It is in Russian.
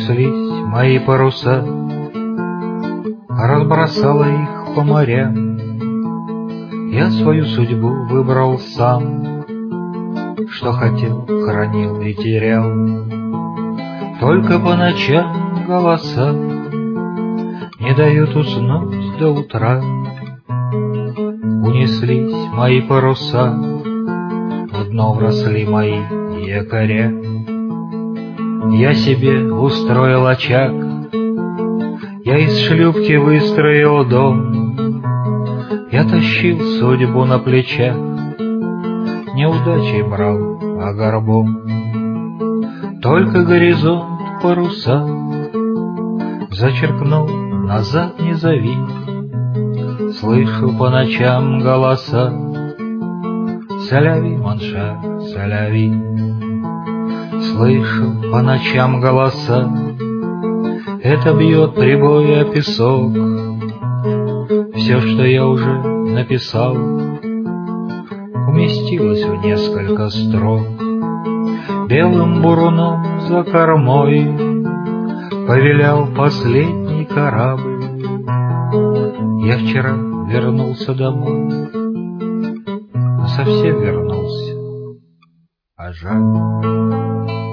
Унеслись мои паруса, разбросала их по морям. Я свою судьбу выбрал сам, что хотел, хранил и терял. Только по ночам голоса не дают уснуть до утра. Унеслись мои паруса, в дно вросли мои якоря. Я себе устроил очаг, я из шлюпки выстроил дом. Я тащил судьбу на плечах, неудачей брал, а горбом. Только горизонт паруса зачеркнул, назад не зови. Слышу по ночам голоса: «Соляви, Моншар, соляви». Слышу по ночам голоса, это бьет прибой о песок. Все, что я уже написал, уместилось в несколько строк. Белым буруном за кормой повилял последний корабль. Я вчера вернулся домой, но совсем вернулся, а жаль.